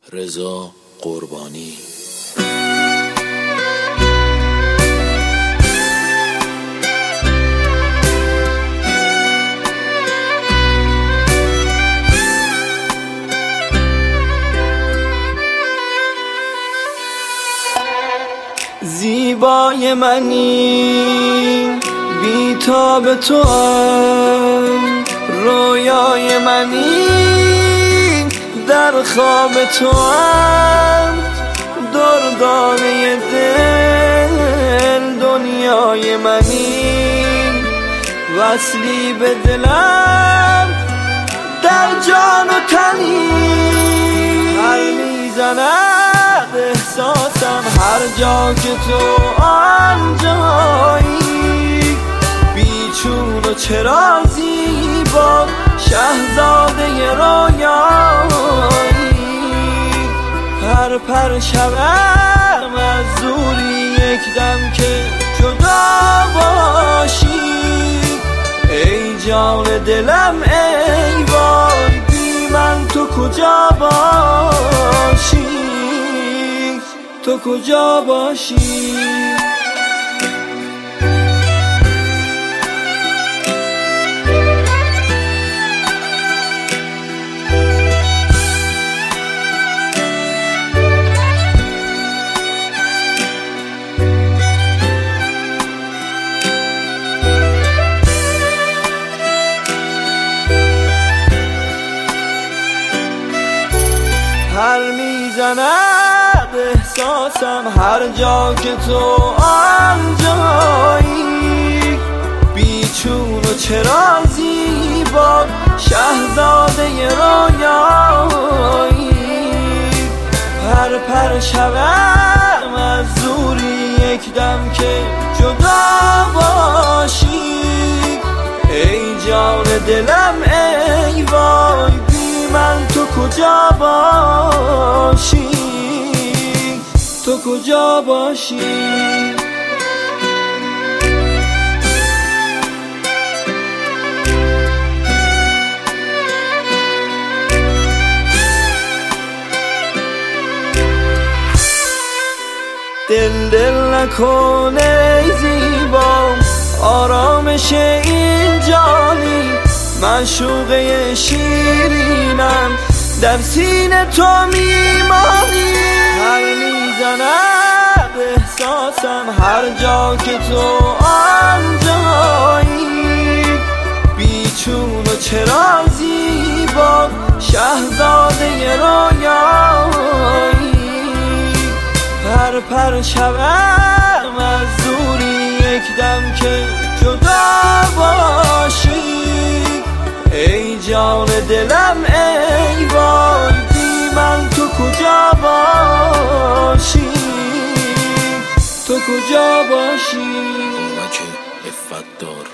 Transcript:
رضا قربانی. زیبای منی بی‌تاب تو هم، رویای منی در خواب تو هم، دردانه دل دنیای منی، وصلی به دلم در جان و تنی. هر میزند احساسم هر جا که تو آنجایی، بیچون و چرا زیبا شهزاده رویایی. هر پرچمم از دوری یک دم که جدا باشی، ای جان دلم ای وای بی من تو کجا باشی، تو کجا باشی. هر میزند احساسم هر جا که تو آنجایی، بیچون و چرا زیبا شهزاده رویایی. هر پرچمم از دوری یک دم که جدا باشی، ای جان دلم ای وای بی من تو کجا باشی، تو کجا باشی. دل نکنه ای زیبا آرامش این جانی، معشوقه شیرینم در سینه تو میمانی. هر میزند احساسم هر جا که تو آنجایی، بیچون و چرا زیبا شهزاده رویایی. هر پرچمم از دوری یک دم که جدا باشی، ای جان دلم ای وای بی من تو کجا باشی، تو کجا باشی. کمک عفت دار